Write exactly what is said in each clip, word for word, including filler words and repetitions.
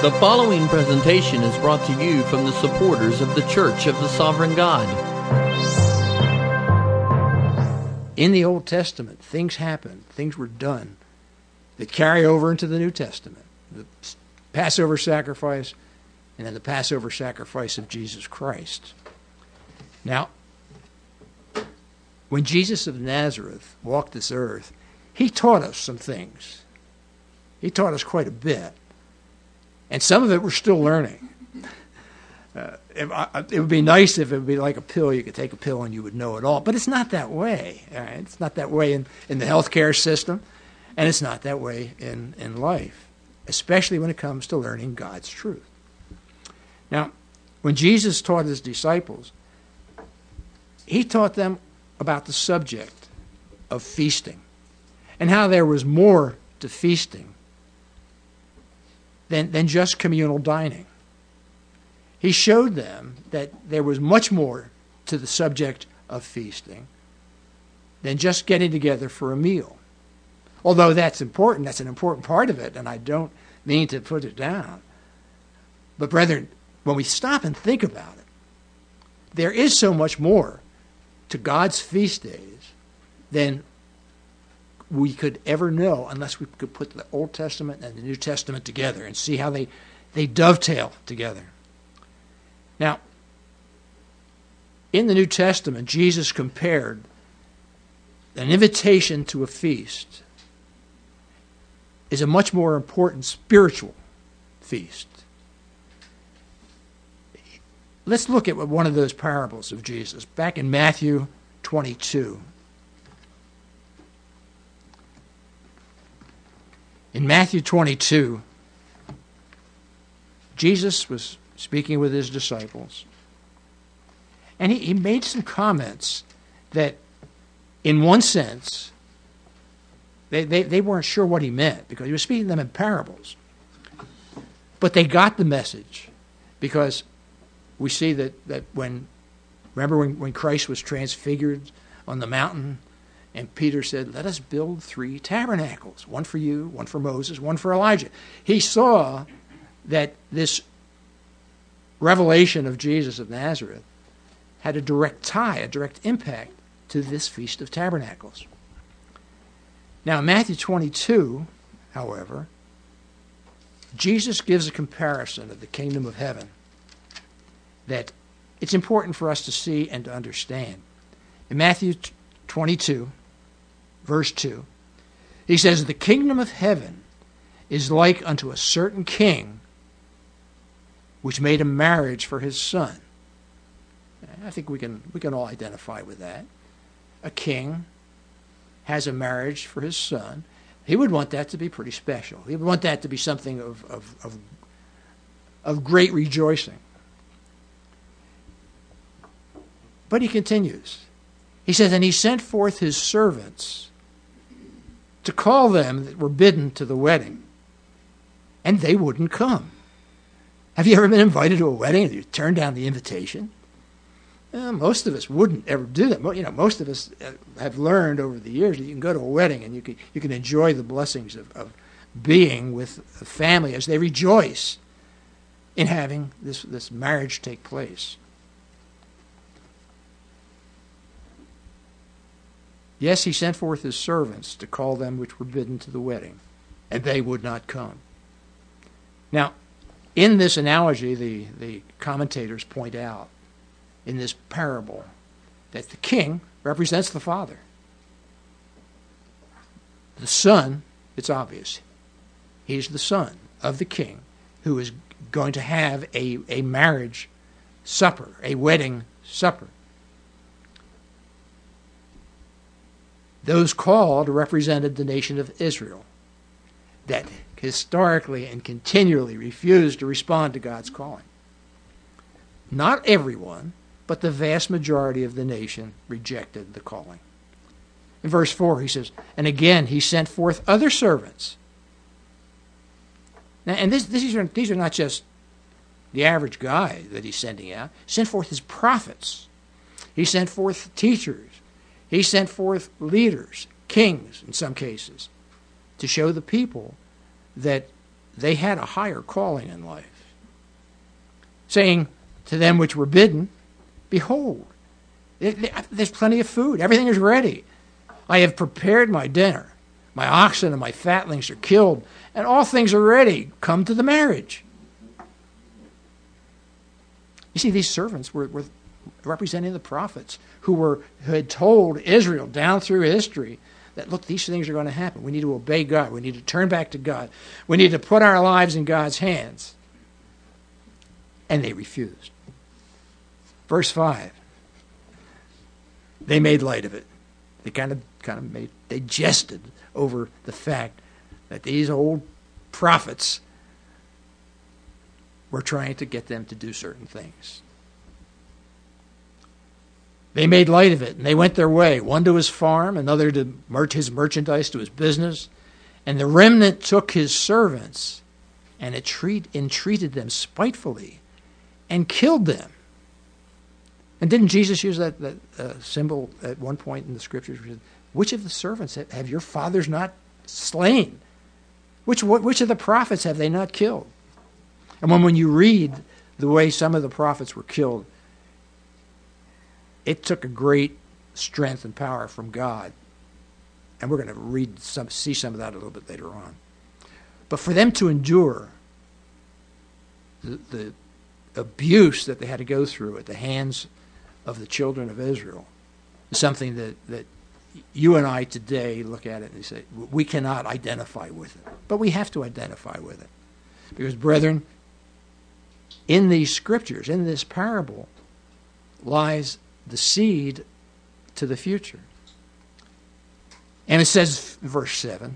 The following presentation is brought to you from the supporters of the Church of the Sovereign God. In the Old Testament, things happened, things were done that carry over into the New Testament. The Passover sacrifice, and then the Passover sacrifice of Jesus Christ. Now, when Jesus of Nazareth walked this earth, he taught us some things. He taught us quite a bit. And some of it we're still learning. Uh, if I, it would be nice if it would be like a pill. You could take a pill and you would know it all. But it's not that way. All right? It's not that way in, in the healthcare system. And it's not that way in, in life, especially when it comes to learning God's truth. Now, when Jesus taught his disciples, he taught them about the subject of feasting and how there was more to feasting Than, than just communal dining. He showed them that there was much more to the subject of feasting than just getting together for a meal. Although that's important, that's an important part of it, and I don't mean to put it down. But brethren, when we stop and think about it, there is so much more to God's feast days than we could ever know unless we could put the Old Testament and the New Testament together and see how they, they dovetail together. Now, in the New Testament, Jesus compared an invitation to a feast is a much more important spiritual feast. Let's look at one of those parables of Jesus. Back in Matthew twenty-two. In Matthew twenty-two, Jesus was speaking with his disciples, and he, he made some comments that, in one sense, they, they, they weren't sure what he meant because he was speaking to them in parables. But they got the message because we see that, that when, remember when, when Christ was transfigured on the mountain, and Peter said, let us build three tabernacles, one for you, one for Moses, one for Elijah. He saw that this revelation of Jesus of Nazareth had a direct tie, a direct impact to this Feast of Tabernacles. Now, in Matthew twenty-two, however, Jesus gives a comparison of the kingdom of heaven that it's important for us to see and to understand. In Matthew twenty-two, verse two, he says, the kingdom of heaven is like unto a certain king which made a marriage for his son. I think we can we can all identify with that. A king has a marriage for his son. He would want that to be pretty special. He would want that to be something of of of, of great rejoicing. But he continues. He says, and he sent forth his servants to call them that were bidden to the wedding, and they wouldn't come. Have you ever been invited to a wedding and you turned down the invitation? Well, most of us wouldn't ever do that. You know, most of us have learned over the years that you can go to a wedding and you can you can enjoy the blessings of, of being with a family as they rejoice in having this, this marriage take place. Yes, he sent forth his servants to call them which were bidden to the wedding, and they would not come. Now, in this analogy, the, the commentators point out, in this parable, that the king represents the father. The son, it's obvious, he's the son of the king who is going to have a, a marriage supper, a wedding supper. Those called represented the nation of Israel that historically and continually refused to respond to God's calling. Not everyone, but the vast majority of the nation rejected the calling. In verse four, he says, and again he sent forth other servants. Now, and this, these, are, these are not just the average guy that he's sending out. He sent forth his prophets. He sent forth teachers. He sent forth leaders, kings in some cases, to show the people that they had a higher calling in life, saying to them which were bidden, behold, there's plenty of food. Everything is ready. I have prepared my dinner. My oxen and my fatlings are killed, and all things are ready. Come to the marriage. You see, these servants were, were representing the prophets who were who had told Israel down through history that, look, these things are going to happen. We need to obey God. We need to turn back to God. We need to put our lives in God's hands. And they refused. Verse five. They made light of it. They kind of kind of made they jested over the fact that these old prophets were trying to get them to do certain things. They made light of it, and they went their way, one to his farm, another to his merchandise, to his business. And the remnant took his servants and entreated them spitefully and killed them. And didn't Jesus use that, that uh, symbol at one point in the scriptures? Which of the servants have, have your fathers not slain? Which, which of the prophets have they not killed? And when, when you read the way some of the prophets were killed, it took a great strength and power from God. And we're going to read some, see some of that a little bit later on. But for them to endure the, the abuse that they had to go through at the hands of the children of Israel is something that, that you and I today look at it and say, we cannot identify with it. But we have to identify with it. Because, brethren, in these scriptures, in this parable, lies the seed to the future. And it says, verse seven,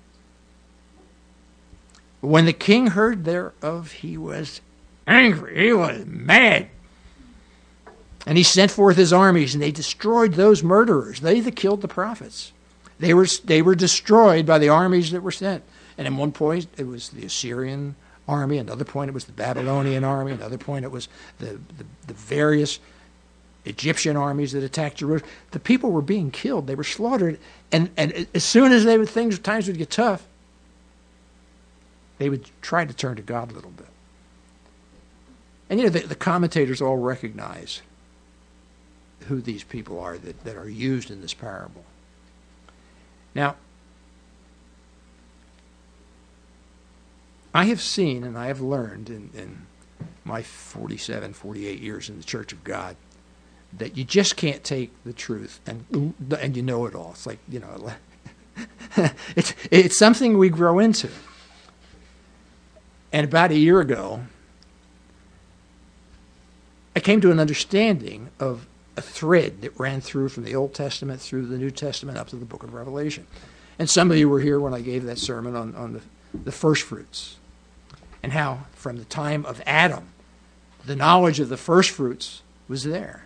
when the king heard thereof, he was angry. He was mad. And he sent forth his armies, and they destroyed those murderers. They that killed the prophets. They were, they were destroyed by the armies that were sent. And at one point, it was the Assyrian army. Another point, it was the Babylonian army. Another point, it was the, the, the various Egyptian armies that attacked Jerusalem. The people were being killed. They were slaughtered. And, and as soon as they would, things, times would get tough, they would try to turn to God a little bit. And, you know, the, the commentators all recognize who these people are that, that are used in this parable. Now, I have seen and I have learned in, in my forty-seven, forty-eight years in the Church of God that you just can't take the truth and and you know it all. It's like, you know, it's it's something we grow into. And about a year ago, I came to an understanding of a thread that ran through from the Old Testament through the New Testament up to the book of Revelation. And some of you were here when I gave that sermon on, on the, the first fruits, and how from the time of Adam, the knowledge of the first fruits was there.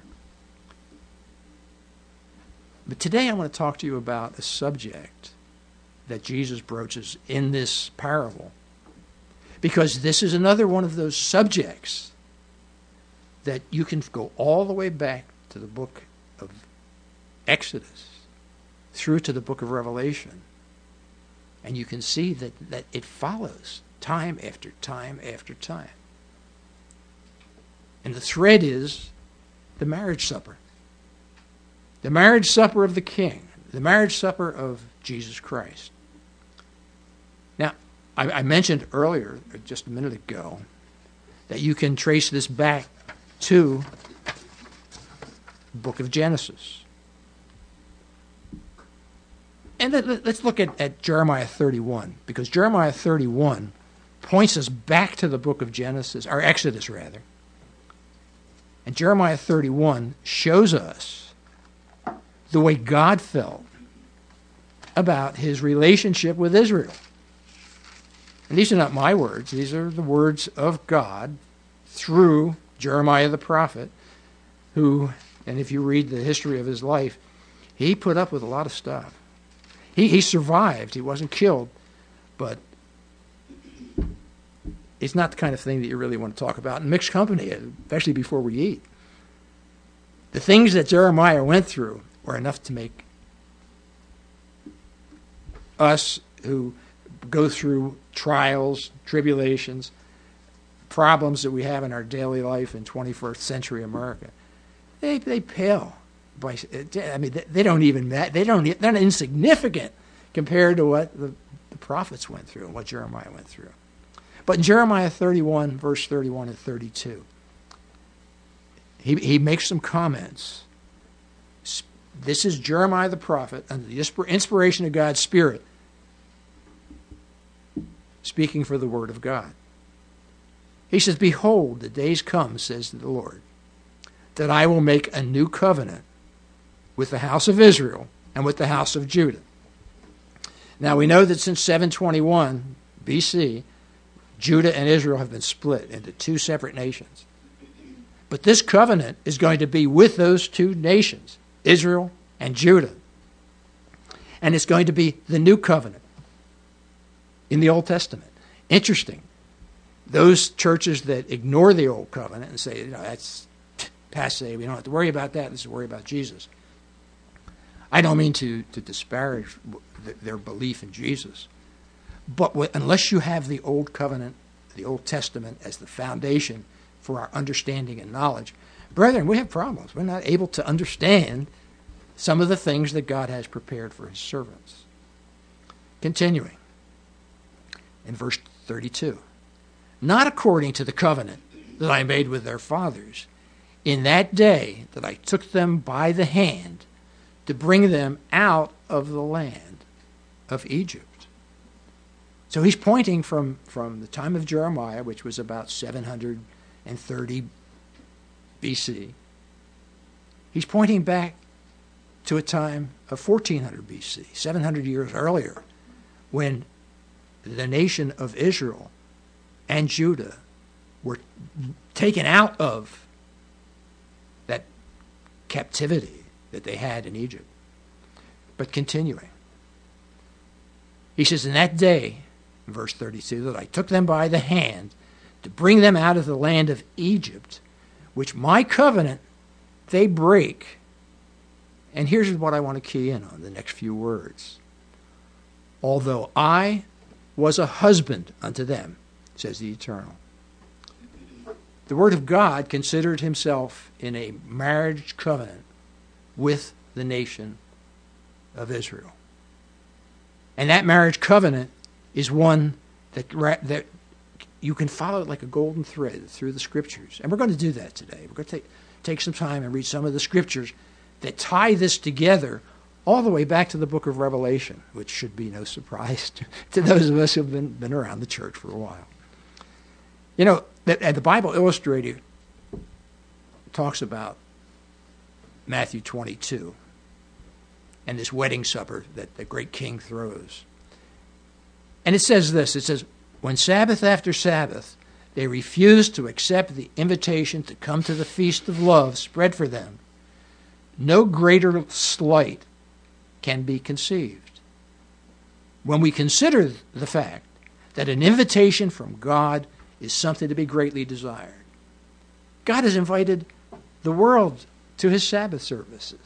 But today I want to talk to you about a subject that Jesus broaches in this parable, because this is another one of those subjects that you can go all the way back to the book of Exodus through to the book of Revelation, and you can see that, that it follows time after time after time. And the thread is the marriage supper. The marriage supper of the King. The marriage supper of Jesus Christ. Now, I, I mentioned earlier, just a minute ago, that you can trace this back to the book of Genesis. And let, let's look at, at Jeremiah thirty-one, because Jeremiah thirty-one points us back to the book of Genesis, or Exodus rather. And Jeremiah thirty-one shows us the way God felt about his relationship with Israel. And these are not my words. These are the words of God through Jeremiah the prophet, who, and if you read the history of his life, he put up with a lot of stuff. He, he survived. He wasn't killed, but it's not the kind of thing that you really want to talk about in mixed company, especially before we eat. The things that Jeremiah went through were enough to make us, who go through trials, tribulations, problems that we have in our daily life in twenty-first century America, they they pale. By, I mean, they don't even they don't they're not insignificant compared to what the, the prophets went through and what Jeremiah went through. But in Jeremiah thirty-one, verse thirty-one and thirty-two, he he makes some comments. This is Jeremiah the prophet under the inspiration of God's Spirit, speaking for the word of God. He says, "Behold, the days come, says the Lord, that I will make a new covenant with the house of Israel and with the house of Judah." Now we know that since seven twenty-one B C, Judah and Israel have been split into two separate nations. But this covenant is going to be with those two nations, Israel and Judah. And it's going to be the new covenant in the Old Testament. Interesting. Those churches that ignore the Old Covenant and say, you know, that's passé, we don't have to worry about that, let's worry about Jesus. I don't mean to, to disparage their belief in Jesus. But unless you have the Old Covenant, the Old Testament as the foundation for our understanding and knowledge, brethren, we have problems. We're not able to understand some of the things that God has prepared for his servants. Continuing in verse thirty-two. Not according to the covenant that I made with their fathers, in that day that I took them by the hand to bring them out of the land of Egypt. So he's pointing from, from the time of Jeremiah, which was about seven hundred thirty B C. He's pointing back to a time of fourteen hundred B C, seven hundred years earlier, when the nation of Israel and Judah were taken out of that captivity that they had in Egypt. But continuing, he says, in that day, verse thirty-two, that I took them by the hand to bring them out of the land of Egypt, which my covenant they break. And here's what I want to key in on, the next few words. Although I was a husband unto them, says the Eternal. The Word of God considered himself in a marriage covenant with the nation of Israel. And that marriage covenant is one that, that you can follow it like a golden thread through the Scriptures. And we're going to do that today. We're going to take, take some time and read some of the Scriptures that tie this together all the way back to the book of Revelation, which should be no surprise to, to those of us who have been, been around the church for a while. You know, the, the Bible Illustrated talks about Matthew twenty-two and this wedding supper that the great king throws. And it says this, it says, when Sabbath after Sabbath they refused to accept the invitation to come to the feast of love spread for them, no greater slight can be conceived. When we consider the fact that an invitation from God is something to be greatly desired, God has invited the world to his Sabbath services.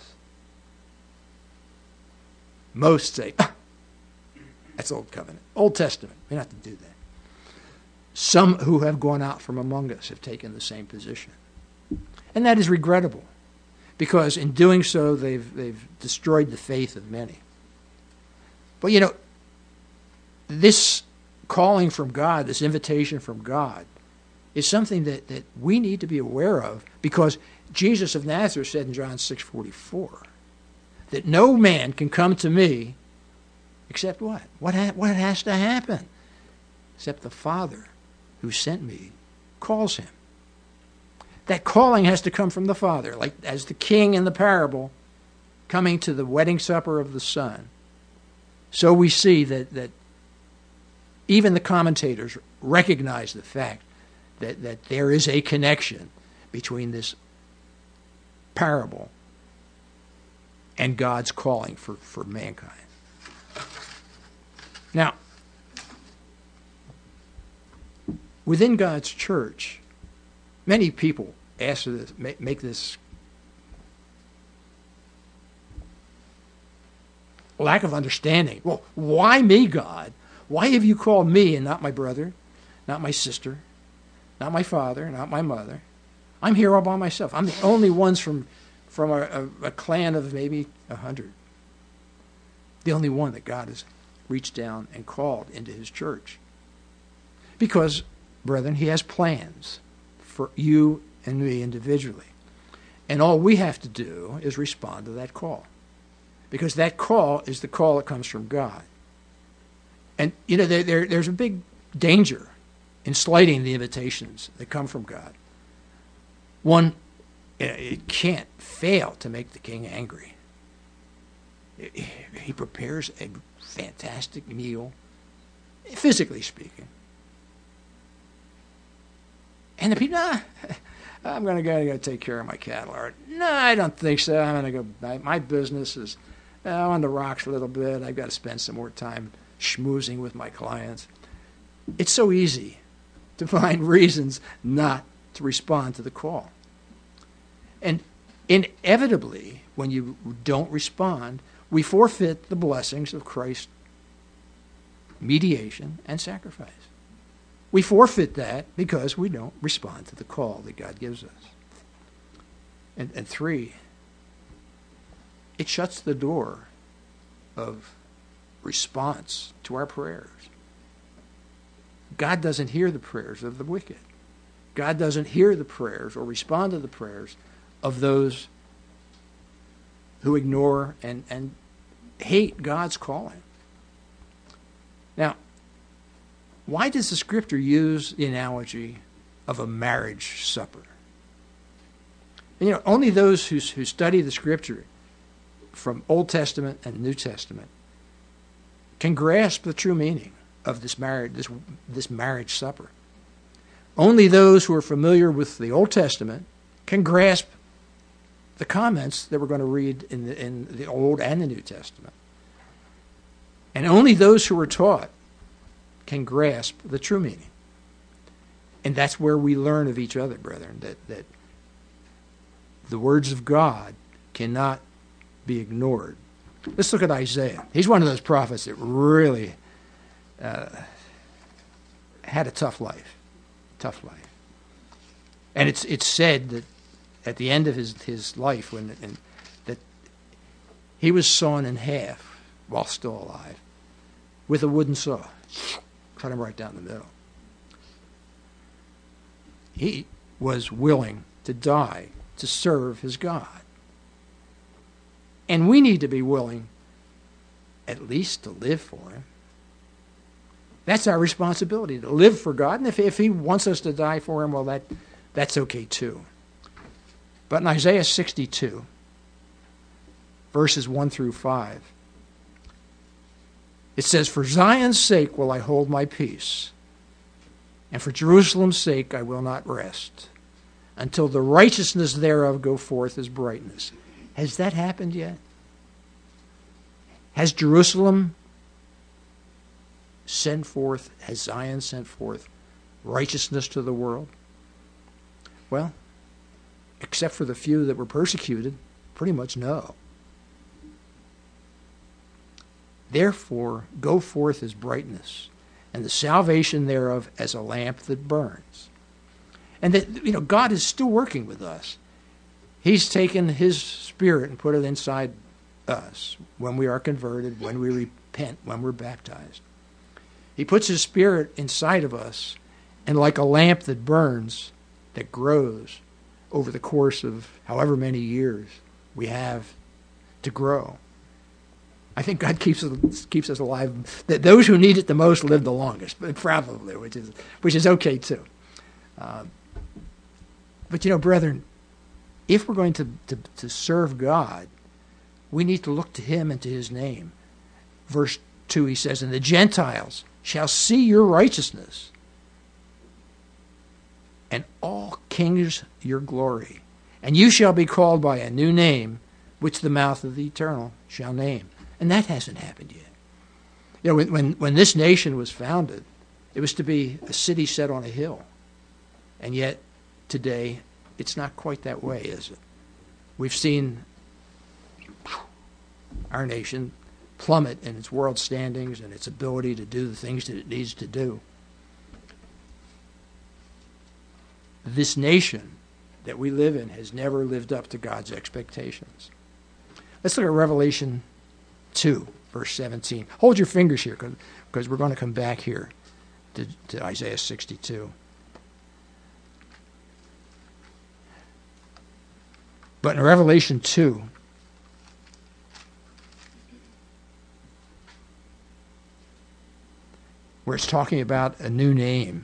Most say, ah, that's Old Covenant, Old Testament. We don't have to do that. Some who have gone out from among us have taken the same position. And that is regrettable, because in doing so, they've, they've destroyed the faith of many. But you know, this calling from God, this invitation from God, is something that, that we need to be aware of, because Jesus of Nazareth said in John six forty-four that no man can come to me except what? What, ha- what has to happen? Except the Father who sent me calls him. That calling has to come from the Father, like as the king in the parable coming to the wedding supper of the Son. So we see that, that even the commentators recognize the fact that, that there is a connection between this parable and God's calling for, for mankind. Now, within God's church, many people ask this, make this lack of understanding. Well, why me, God? Why have you called me and not my brother, not my sister, not my father, not my mother? I'm here all by myself. I'm the only ones from, from a, a, a clan of maybe a hundred. The only one that God has reached down and called into his church. Because, brethren, he has plans for you and me individually. And all we have to do is respond to that call. Because that call is the call that comes from God. And, you know, there, there, there's a big danger in slighting the invitations that come from God. One, it can't fail to make the king angry. He prepares a fantastic meal, physically speaking. And the people, nah, I'm going to go, go take care of my cattle. Or, no, I don't think so. I'm going to go, my, my business is uh, on the rocks a little bit. I've got to spend some more time schmoozing with my clients. It's so easy to find reasons not to respond to the call. And inevitably, when you don't respond, we forfeit the blessings of Christ's mediation and sacrifice. We forfeit that because we don't respond to the call that God gives us. And, and three, it shuts the door of response to our prayers. God doesn't hear the prayers of the wicked. God doesn't hear the prayers or respond to the prayers of those who ignore and, and hate God's calling. Now, why does the scripture use the analogy of a marriage supper? And, you know, only those who, who study the scripture from Old Testament and New Testament can grasp the true meaning of this marriage, this, this marriage supper. Only those who are familiar with the Old Testament can grasp the comments that we're going to read in the, in the Old and the New Testament. And only those who are taught can grasp the true meaning. And that's where we learn of each other, brethren, that, that the words of God cannot be ignored. Let's look at Isaiah. He's one of those prophets that really uh, had a tough life. Tough life. And it's it's said that at the end of his, his life, when and, that he was sawn in half while still alive with a wooden saw. Cut him right down the middle. He was willing to die to serve his God. And we need to be willing at least to live for him. That's our responsibility, to live for God. And if, if he wants us to die for him, well, that that's okay too. But in Isaiah sixty-two, verses one through five, it says, "For Zion's sake will I hold my peace, and for Jerusalem's sake I will not rest, until the righteousness thereof go forth as brightness." Has that happened yet? Has Jerusalem sent forth, has Zion sent forth righteousness to the world? Well, except for the few that were persecuted, pretty much no. Therefore, go forth as brightness, and the salvation thereof as a lamp that burns. And that, you know, God is still working with us. He's taken his spirit and put it inside us when we are converted, when we repent, when we're baptized. He puts his spirit inside of us, and like a lamp that burns, that grows over the course of however many years we have to grow. I think God keeps us, keeps us alive. That those who need it the most live the longest, but probably, which is which is okay too. Uh, but you know, brethren, if we're going to, to, to serve God, we need to look to him and to his name. Verse two, he says, "And the Gentiles shall see your righteousness, and all kings your glory. And you shall be called by a new name, which the mouth of the Eternal shall name." And that hasn't happened yet. You know, when, when, when this nation was founded, it was to be a city set on a hill. And yet, today, it's not quite that way, is it? We've seen our nation plummet in its world standings and its ability to do the things that it needs to do. This nation that we live in has never lived up to God's expectations. Let's look at Revelation two, verse seventeen. Hold your fingers here, because we're going to come back here to, to Isaiah sixty-two. But in Revelation two, where it's talking about a new name,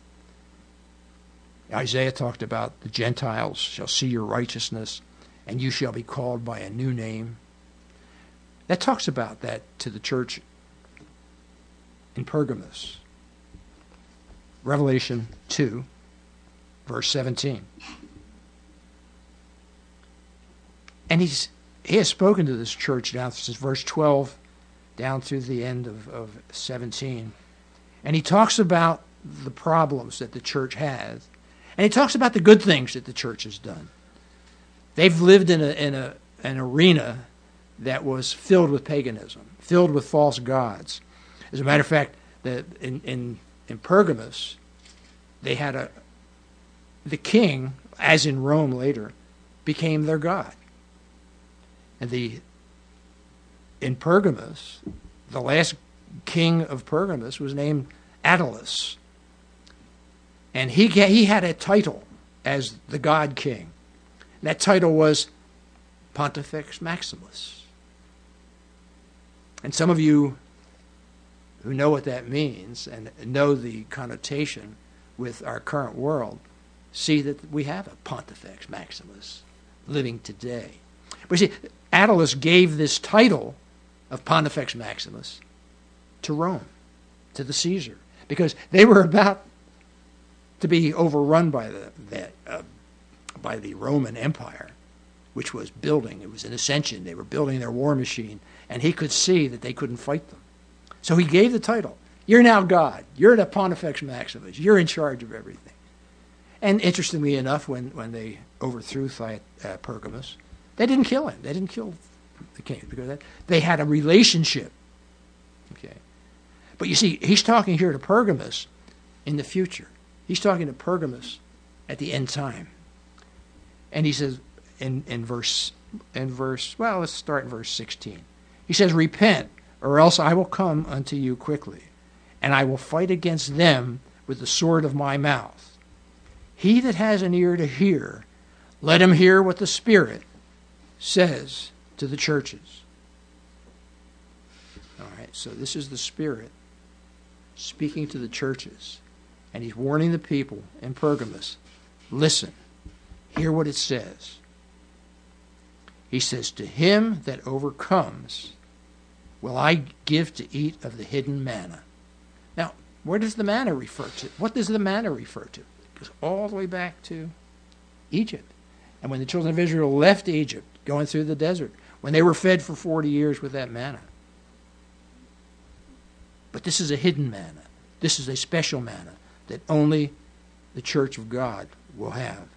Isaiah talked about the Gentiles shall see your righteousness, and you shall be called by a new name. That talks about that to the church in Pergamos. Revelation two, verse seventeen. And he's he has spoken to this church down since verse twelve down through the end of, of seventeen. And he talks about the problems that the church has. And he talks about the good things that the church has done. They've lived in a in a an arena that was filled with paganism, filled with false gods. As a matter of fact, the, in, in in Pergamos, they had a the king, as in Rome later, became their god. And the in Pergamos, the last king of Pergamos was named Attalus. And he he had a title as the God King. That title was Pontifex Maximus. And some of you who know what that means and know the connotation with our current world see that we have a Pontifex Maximus living today. But you see, Attalus gave this title of Pontifex Maximus to Rome, to the Caesar, because they were about to be overrun by the, the uh, by the Roman Empire, which was building. It was an ascension. They were building their war machine, and he could see that they couldn't fight them. So he gave the title. You're now God. You're the Pontifex Maximus. You're in charge of everything. And interestingly enough, when, when they overthrew Thy, uh, Pergamos, they didn't kill him. They didn't kill the king because that, they had a relationship. Okay, but you see, he's talking here to Pergamos in the future. He's talking to Pergamos at the end time, and he says in in verse in verse well, let's start in verse sixteen. He says, "Repent, or else I will come unto you quickly, and I will fight against them with the sword of my mouth. He that has an ear to hear, let him hear what the Spirit says to the churches." All right, so this is the Spirit speaking to the churches, and he's warning the people in Pergamos, listen, hear what it says. He says, "To him that overcomes will I give to eat of the hidden manna." Now, where does the manna refer to? What does the manna refer to? It goes all the way back to Egypt. And when the children of Israel left Egypt, going through the desert, when they were fed for forty years with that manna. But this is a hidden manna. This is a special manna that only the church of God will have.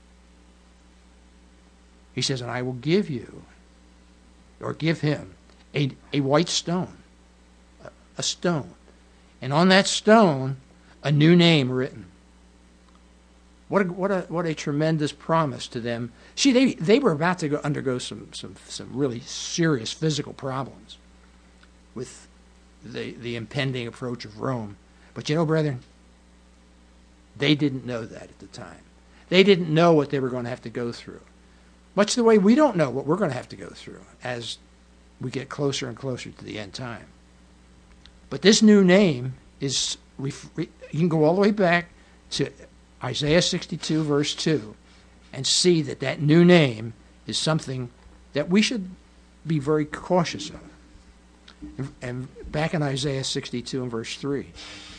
He says, "And I will give you," or give him, a, a white stone, a, a stone. And on that stone, a new name written. What a, what a what a tremendous promise to them. See, they, they were about to go undergo some, some, some really serious physical problems with the, the impending approach of Rome. But you know, brethren, they didn't know that at the time. They didn't know what they were going to have to go through. Much the way we don't know what we're going to have to go through as we get closer and closer to the end time. But this new name is, you can go all the way back to Isaiah sixty-two, verse two, and see that that new name is something that we should be very cautious of. And back in Isaiah sixty-two and verse three,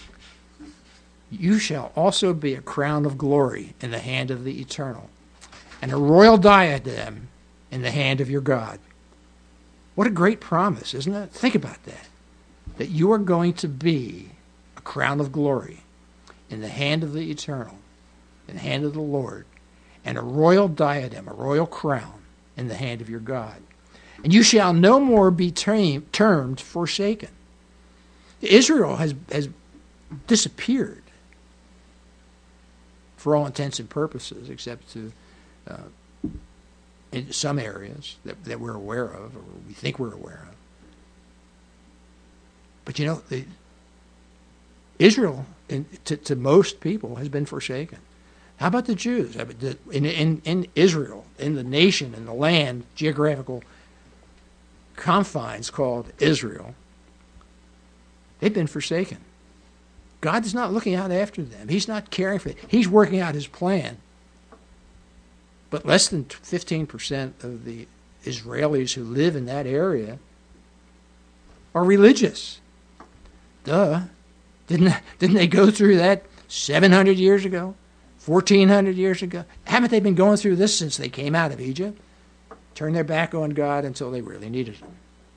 "You shall also be a crown of glory in the hand of the Eternal, and a royal diadem in the hand of your God." What a great promise, isn't it? Think about that. That you are going to be a crown of glory in the hand of the Eternal, in the hand of the Lord, and a royal diadem, a royal crown in the hand of your God. and you shall no more be term, termed forsaken. Israel has, has disappeared for all intents and purposes, except to uh, in some areas that, that we're aware of, or we think we're aware of. But you know, the, Israel, in, to, to most people, has been forsaken. How about the Jews? In, in, in Israel, in the nation, in the land, geographical confines called Israel, they've been forsaken. God is not looking out after them. He's not caring for them. He's working out his plan. But less than fifteen percent of the Israelis who live in that area are religious. Duh. Didn't, didn't they go through that seven hundred years ago? fourteen hundred years ago? Haven't they been going through this since they came out of Egypt? Turned their back on God until they really needed him.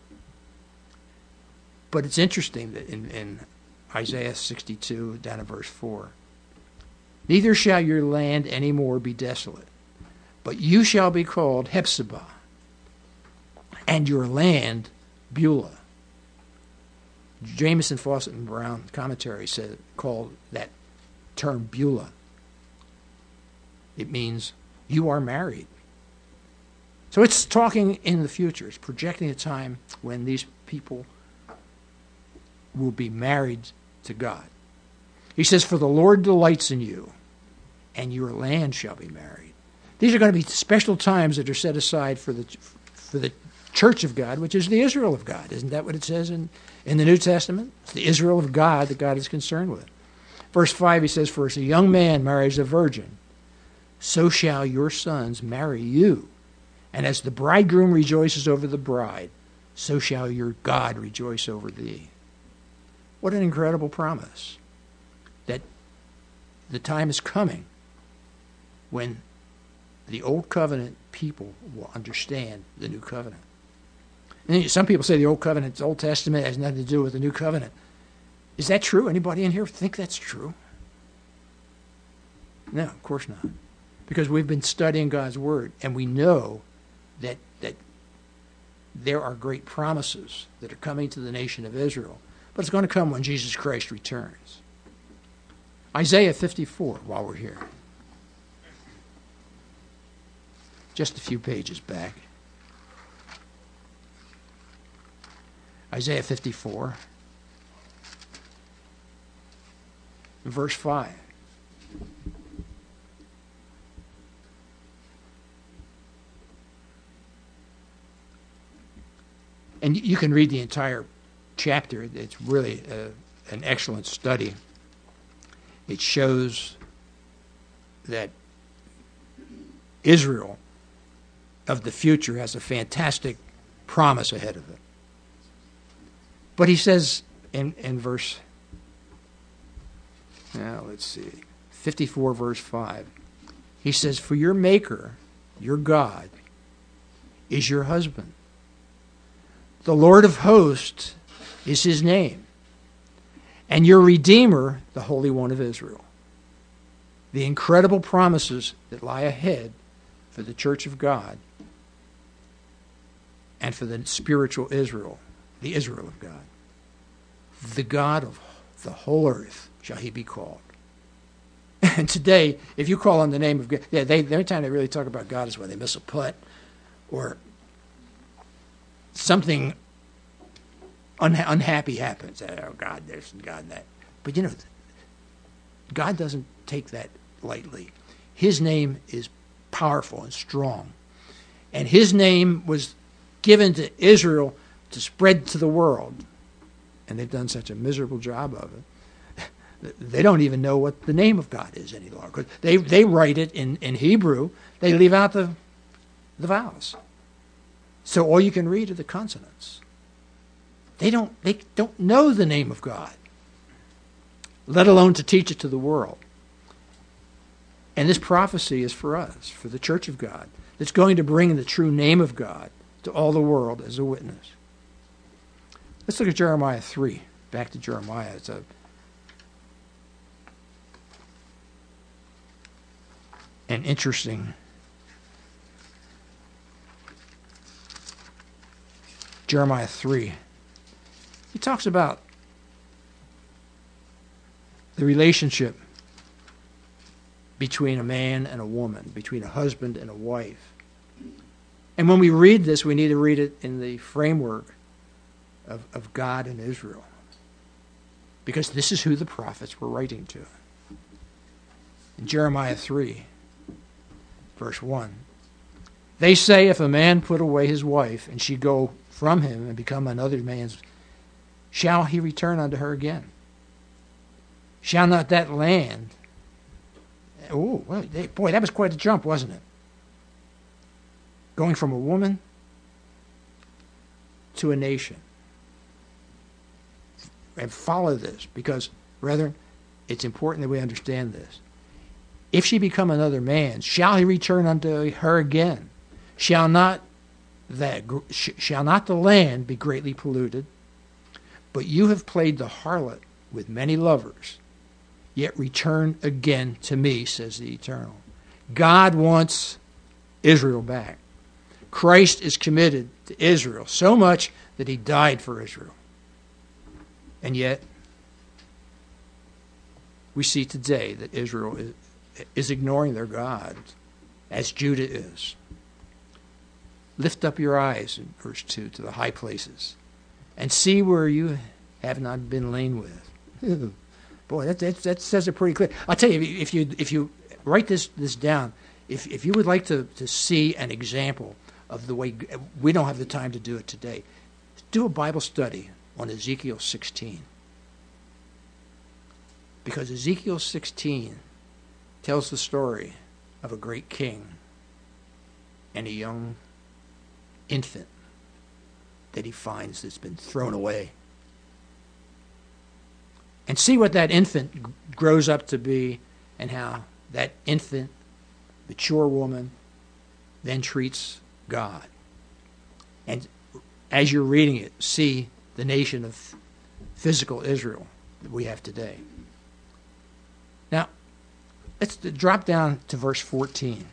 But it's interesting that in, in Isaiah sixty-two, down at verse four, neither shall your land any more be desolate, but you shall be called Hephzibah, and your land Beulah. Jamieson, Fawcett, and Brown commentary said called that term Beulah. It means you are married. So it's talking in the future. It's projecting a time when these people will be married to God. He says, for the Lord delights in you, and your land shall be married. These are going to be special times that are set aside for the for the church of God, which is the Israel of God. Isn't that what it says in, in the New Testament? It's the Israel of God that God is concerned with. Verse five, he says, for as a young man marries a virgin, so shall your sons marry you. And as the bridegroom rejoices over the bride, so shall your God rejoice over thee. What an incredible promise. That the time is coming when the old covenant people will understand the new covenant. And some people say the old covenant, the Old Testament, has nothing to do with the new covenant. Is that true? Anybody in here think that's true? No, of course not. Because we've been studying God's Word, and we know that that there are great promises that are coming to the nation of Israel. But it's going to come when Jesus Christ returns. Isaiah fifty-four, while we're here. Just a few pages back. Isaiah fifty-four, verse five. And you can read the entire chapter. It's really a, an excellent study. It shows that Israel of the future has a fantastic promise ahead of it. But he says in, in verse, now let's see, fifty-four verse five, he says, for your maker, your God, is your husband. The Lord of hosts is his name. And your Redeemer, the Holy One of Israel. The incredible promises that lie ahead for the church of God and for the spiritual Israel, the Israel of God. The God of the whole earth shall he be called. And today, if you call on the name of God, yeah, they, every time they really talk about God is when they miss a putt or something unha- unhappy happens. Oh, God, there's God that. But you know, God doesn't take that lightly. His name is powerful and strong. And his name was given to Israel to spread to the world. And they've done such a miserable job of it. They don't even know what the name of God is any longer. They they write it in, in Hebrew. They leave out the the vowels. So all you can read are the consonants. They don't they don't know the name of God, let alone to teach it to the world. And this prophecy is for us, for the church of God, that's going to bring the true name of God to all the world as a witness. Let's look at Jeremiah three. Back to Jeremiah. It's a an interesting Jeremiah three. He talks about the relationship between a man and a woman, between a husband and a wife. And when we read this, we need to read it in the framework of, of God and Israel, because this is who the prophets were writing to. In Jeremiah three, verse one, they say, if a man put away his wife, and she go from him and become another man's, shall he return unto her again? Shall not that land... Oh, well, they, boy, that was quite a jump, wasn't it? Going from a woman to a nation. And follow this, because, brethren, it's important that we understand this. If she become another man, shall he return unto her again? Shall not that shall not the land be greatly polluted? But you have played the harlot with many lovers, yet return again to me, says the Eternal. God wants Israel back. Christ is committed to Israel so much that he died for Israel. And yet, we see today that Israel is, is ignoring their God, as Judah is. Lift up your eyes, in verse two, to the high places, and see where you have not been lain with. Boy, that, that, that says it pretty clear. I'll tell you, if you if you write this this down, if if you would like to, to see an example of the way, we don't have the time to do it today, do a Bible study on Ezekiel sixteen. Because Ezekiel sixteen tells the story of a great king and a young infant that he finds that's been thrown away. And see what that infant g- grows up to be, and how that infant, mature woman, then treats God. And as you're reading it, see the nation of physical Israel that we have today. Now, let's drop down to verse fourteen.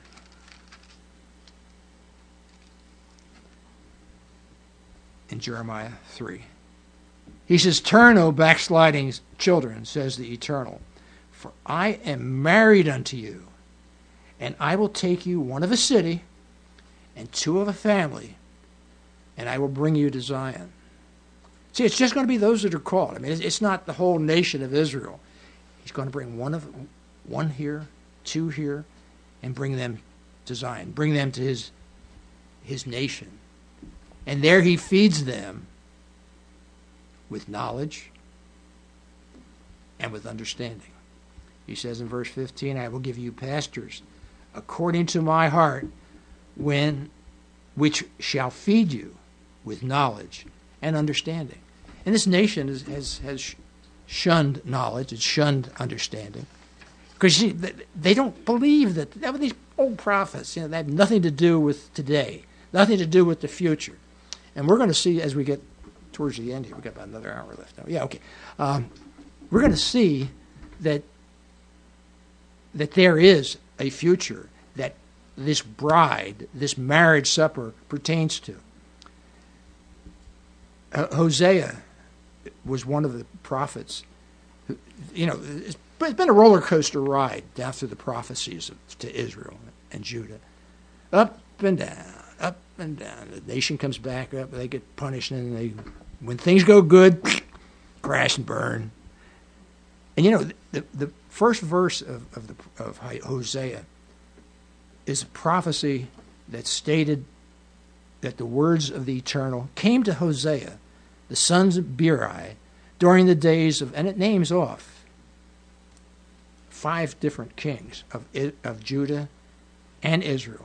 In Jeremiah three. He says, turn, O backsliding children, says the Eternal, for I am married unto you, and I will take you one of a city and two of a family, and I will bring you to Zion. See, it's just going to be those that are called. I mean, it's not the whole nation of Israel. He's going to bring one of one here, two here, and bring them to Zion, bring them to his his nation. And there he feeds them with knowledge and with understanding. He says in verse fifteen, I will give you pastors according to my heart, when which shall feed you with knowledge and understanding. And this nation is, has has shunned knowledge, it's shunned understanding, because they don't believe that, that these old prophets, you know, they have nothing to do with today, nothing to do with the future. And we're going to see as we get towards the end here, we've got about another hour left now. Yeah, okay. Um, we're going to see that that there is a future that this bride, this marriage supper pertains to. Uh, Hosea was one of the prophets who, you know, it's been a roller coaster ride down through the prophecies of, to Israel and Judah. Up and down, up and down. The nation comes back up, they get punished, and they, when things go good, crash and burn. And you know, the, the first verse of, of, the, of Hosea is a prophecy that stated that the words of the Eternal came to Hosea, the sons of Beeri, during the days of, and it names off five different kings of, of Judah and Israel.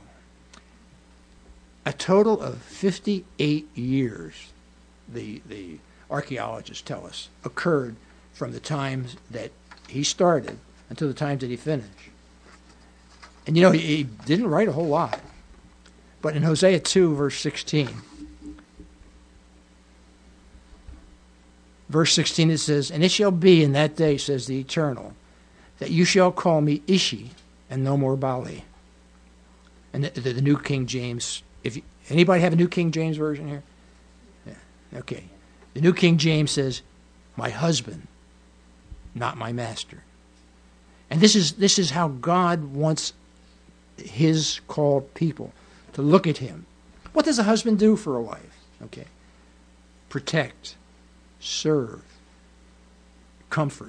A total of fifty-eight years, the, the archaeologists tell us, occurred from the times that he started until the times that he finished. And you know, he, he didn't write a whole lot. But in Hosea two, verse sixteen, verse sixteen, it says, and it shall be in that day, says the Eternal, that you shall call me Ishi and no more Bali. And the, the, the New King James, if you, anybody have a New King James version here? Yeah. Okay. The New King James says, my husband, not my master. And this is this is how God wants his called people to look at him. What does a husband do for a wife? Okay. Protect, serve, comfort,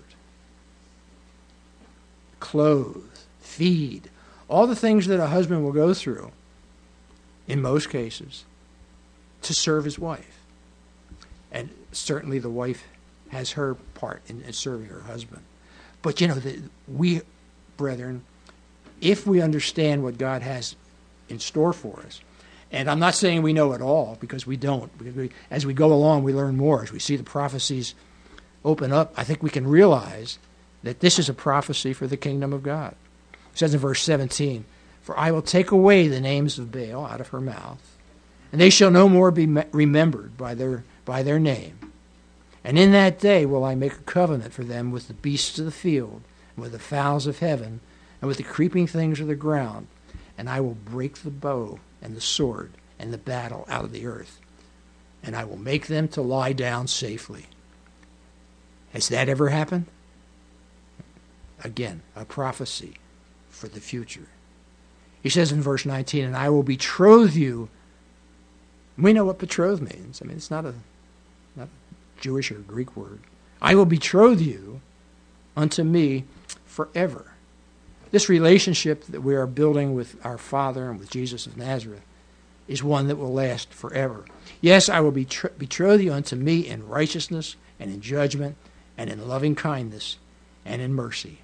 clothe, feed, all the things that a husband will go through, in most cases, to serve his wife. And certainly the wife has her part in, in serving her husband. But, you know, the, we, brethren, if we understand what God has in store for us, and I'm not saying we know it all, because we don't. Because we, as we go along, we learn more. As we see the prophecies open up, I think we can realize that this is a prophecy for the kingdom of God. It says in verse seventeen, for I will take away the names of Baal out of her mouth, and they shall no more be remembered by their, by their name. And in that day will I make a covenant for them with the beasts of the field, and with the fowls of heaven, and with the creeping things of the ground. And I will break the bow and the sword and the battle out of the earth. And I will make them to lie down safely. Has that ever happened? Again, a prophecy for the future. He says in verse nineteen, and I will betroth you. We know what betroth means. I mean, it's not a, not a Jewish or Greek word. I will betroth you unto me forever. This relationship that we are building with our Father and with Jesus of Nazareth is one that will last forever. Yes, I will betro- betroth you unto me in righteousness and in judgment and in loving kindness and in mercy.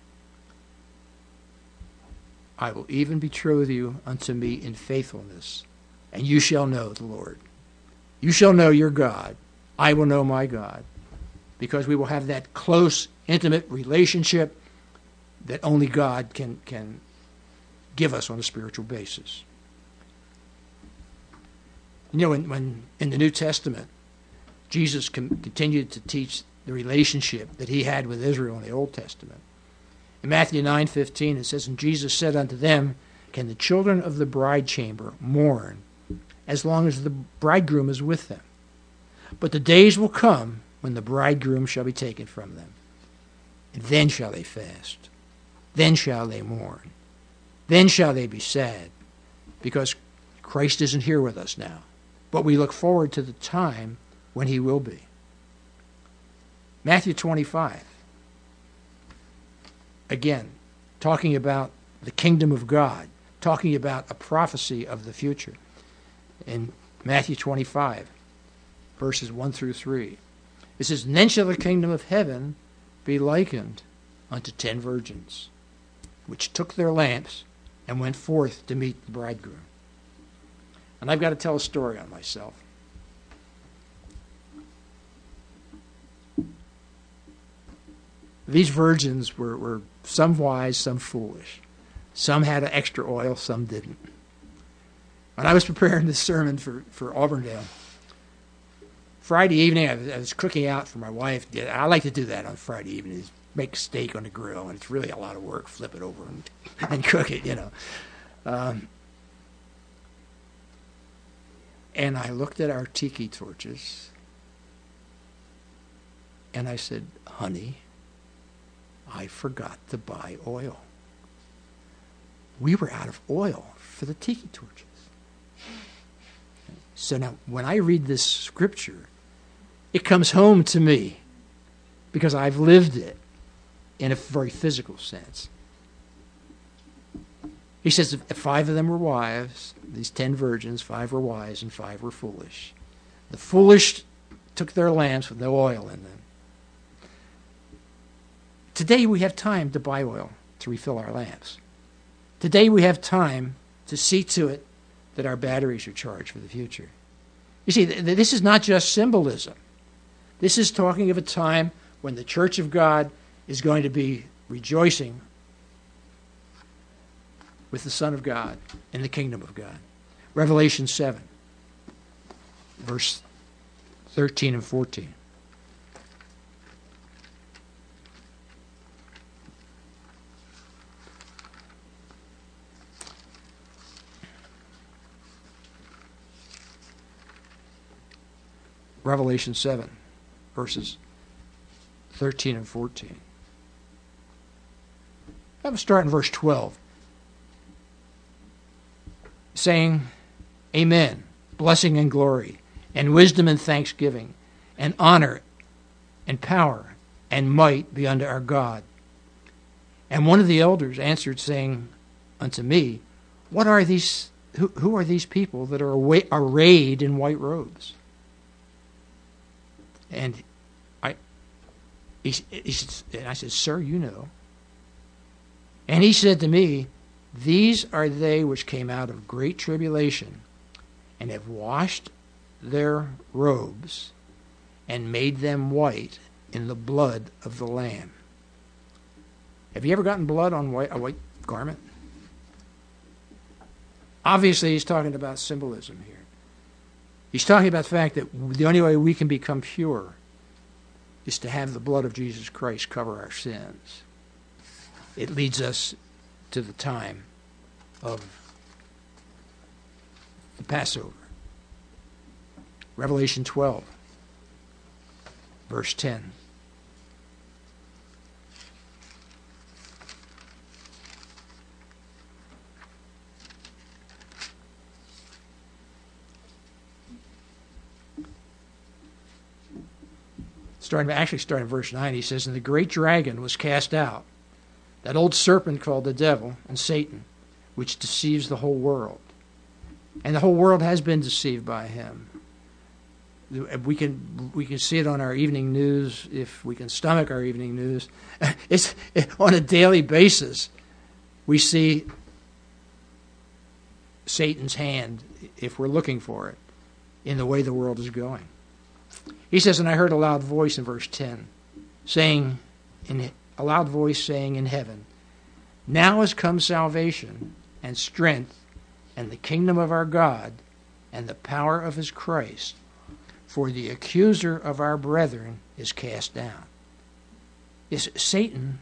I will even betroth you unto me in faithfulness, and you shall know the Lord. You shall know your God. I will know my God, because we will have that close, intimate relationship that only God can, can give us on a spiritual basis. You know, when, when in the New Testament, Jesus com- continued to teach the relationship that he had with Israel in the Old Testament. In Matthew nine fifteen, it says, and Jesus said unto them, can the children of the bride chamber mourn as long as the bridegroom is with them? But the days will come when the bridegroom shall be taken from them. And then shall they fast. Then shall they mourn. Then shall they be sad, because Christ isn't here with us now. But we look forward to the time when he will be. Matthew twenty-five. Again, talking about the kingdom of God, talking about a prophecy of the future. In Matthew twenty-five, verses one through three, it says, and then shall the kingdom of heaven be likened unto ten virgins, which took their lamps and went forth to meet the bridegroom. And I've got to tell a story on myself. These virgins were, were some wise, some foolish. Some had extra oil, some didn't. When I was preparing this sermon for, for Auburndale, Friday evening, I was, I was cooking out for my wife. I like to do that on Friday evenings. Make steak on the grill, and it's really a lot of work. Flip it over and, and cook it, you know. Um, and I looked at our tiki torches, and I said, honey, I forgot to buy oil. We were out of oil for the tiki torches. So now, when I read this scripture, it comes home to me because I've lived it in a very physical sense. He says if five of them were wives, these ten virgins, five were wise and five were foolish. The foolish took their lamps with no oil in them. Today we have time to buy oil to refill our lamps. Today we have time to see to it that our batteries are charged for the future. You see, th- this is not just symbolism. This is talking of a time when the church of God is going to be rejoicing with the Son of God in the kingdom of God. Revelation seven, verse thirteen and fourteen. Revelation seven, verses thirteen and fourteen. I'm start in verse twelve. Saying, Amen, blessing and glory, and wisdom and thanksgiving, and honor and power and might be unto our God. And one of the elders answered, saying unto me, What are these? Who, who are these people that are arrayed in white robes? And I, he, he said, and I said, Sir, you know. And he said to me, These are they which came out of great tribulation, and have washed their robes, and made them white in the blood of the Lamb. Have you ever gotten blood on white, a white garment? Obviously, he's talking about symbolism here. He's talking about the fact that the only way we can become pure is to have the blood of Jesus Christ cover our sins. It leads us to the time of the Passover. Revelation twelve, verse ten. Starting, actually starting in verse nine, he says, And the great dragon was cast out, that old serpent called the devil and Satan, which deceives the whole world. And the whole world has been deceived by him. We can we can see it on our evening news, if we can stomach our evening news. It's on a daily basis. We see Satan's hand, if we're looking for it, in the way the world is going. He says, and I heard a loud voice in verse ten, saying, in a loud voice saying in heaven, Now has come salvation and strength and the kingdom of our God and the power of his Christ, for the accuser of our brethren is cast down. Yes, Satan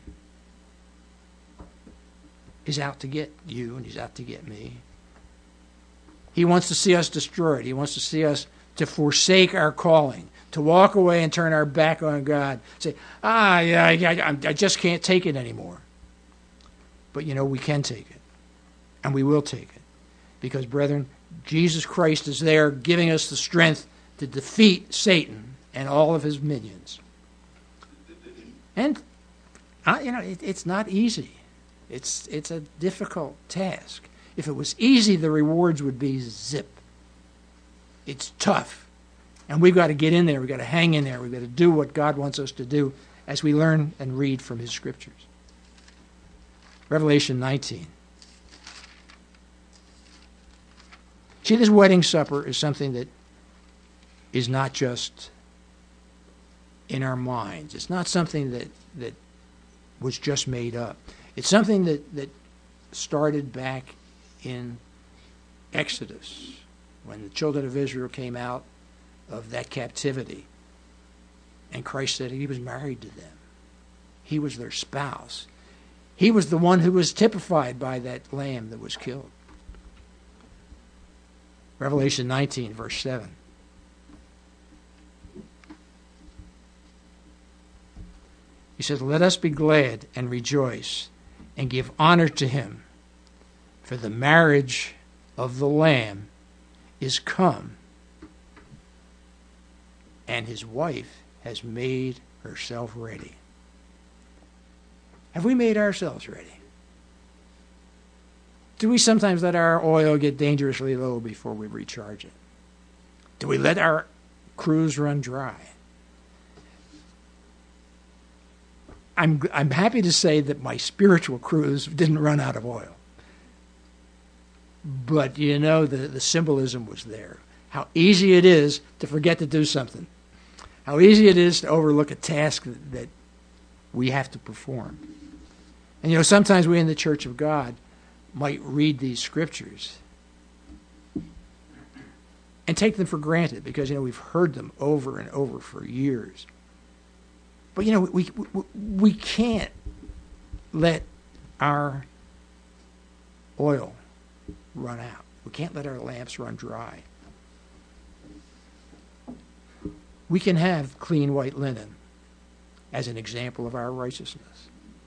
is out to get you, and he's out to get me. He wants to see us destroyed. He wants to see us to forsake our calling, to walk away and turn our back on God. Say, ah, yeah, I, I just can't take it anymore. But you know, we can take it, and we will take it. Because, brethren, Jesus Christ is there giving us the strength to defeat Satan and all of his minions. And, uh, you know, it, it's not easy. It's, it's a difficult task. If it was easy, the rewards would be zip. It's tough. And we've got to get in there. We've got to hang in there. We've got to do what God wants us to do as we learn and read from his scriptures. Revelation nineteen. See, this wedding supper is something that is not just in our minds. It's not something that, that was just made up. It's something that, that started back in Exodus, when the children of Israel came out of that captivity. And Christ said he was married to them. He was their spouse. He was the one who was typified by that lamb that was killed. Revelation nineteen, verse seven. He says, Let us be glad and rejoice and give honor to him, for the marriage of the Lamb is come, and his wife has made herself ready. Have we made ourselves ready? Do we sometimes let our oil get dangerously low before we recharge it? Do we let our cruise run dry? I'm I'm happy to say that my spiritual cruise didn't run out of oil. But, you know, the, the symbolism was there. How easy it is to forget to do something. How easy it is to overlook a task that, that we have to perform. And, you know, sometimes we in the Church of God might read these scriptures and take them for granted because, you know, we've heard them over and over for years. But, you know, we, we, we can't let our oil run out. We can't let our lamps run dry. We can have clean white linen as an example of our righteousness.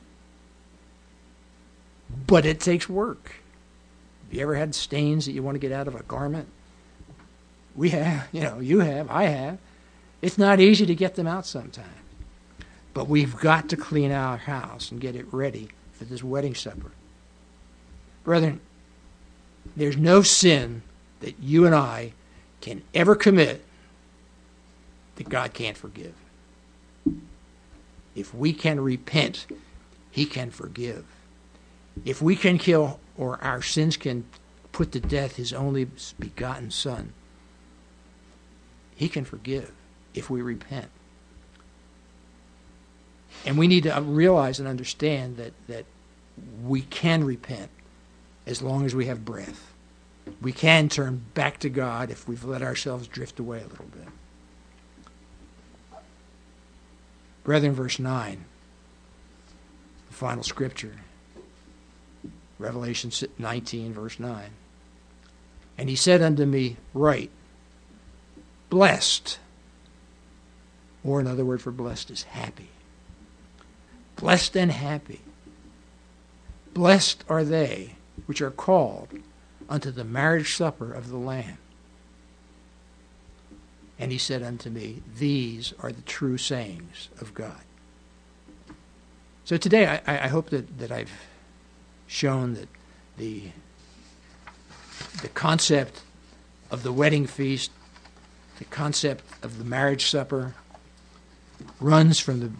But it takes work. Have you ever had stains that you want to get out of a garment? We have, you know, you have, I have. It's not easy to get them out sometimes. But we've got to clean our house and get it ready for this wedding supper. Brethren, there's no sin that you and I can ever commit that God can't forgive. If we can repent, He can forgive. If we can kill, or our sins can put to death His only begotten Son, He can forgive if we repent. And we need to realize and understand that, that we can repent as long as we have breath. We can turn back to God if we've let ourselves drift away a little bit. Brethren, verse nine, the final scripture, Revelation nineteen, verse nine. And He said unto me, Write, blessed, or another word for blessed is happy. Blessed and happy. Blessed are they which are called unto the marriage supper of the Lamb. And He said unto me, These are the true sayings of God. So today I, I hope that, that I've shown that the, the concept of the wedding feast, the concept of the marriage supper, runs from the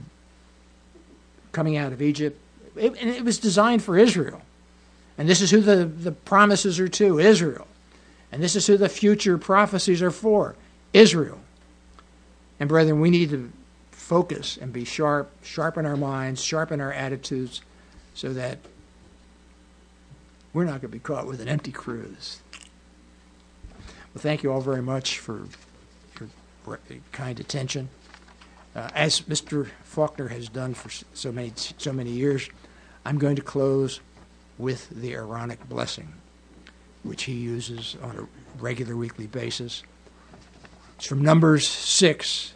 coming out of Egypt. It, and it was designed for Israel. And this is who the, the promises are to, Israel. And this is who the future prophecies are for, Israel. And brethren, we need to focus and be sharp, sharpen our minds, sharpen our attitudes, so that we're not going to be caught with an empty cruise. Well, thank you all very much for your kind attention. Uh, as Mister Faulkner has done for so many so many years, I'm going to close with the Aaronic blessing, which he uses on a regular weekly basis. It's from Numbers six,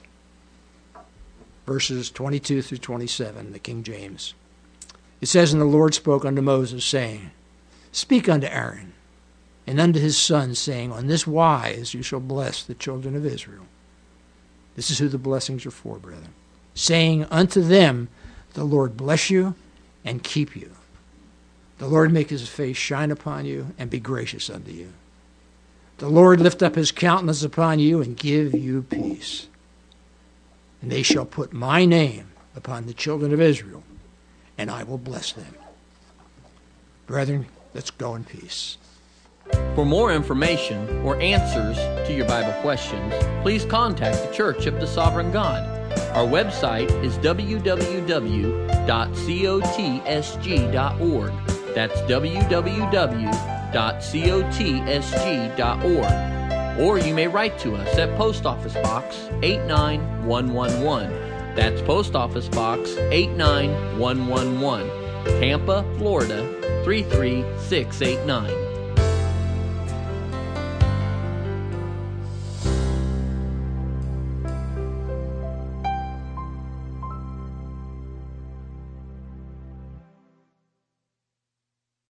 verses twenty-two through twenty-seven, the King James. It says, And the Lord spoke unto Moses, saying, Speak unto Aaron, and unto his sons, saying, On this wise you shall bless the children of Israel. This is who the blessings are for, brethren. Saying unto them, The Lord bless you and keep you. The Lord make His face shine upon you and be gracious unto you. The Lord lift up His countenance upon you and give you peace. And they shall put my name upon the children of Israel, and I will bless them. Brethren, let's go in peace. For more information or answers to your Bible questions, please contact the Church of the Sovereign God. Our website is w w w dot cotsg dot org. That's w w w dot cotsg dot org. Or you may write to us at Post Office Box eight nine one one one. That's Post Office Box eight nine one one one, Tampa, Florida three three six eight nine.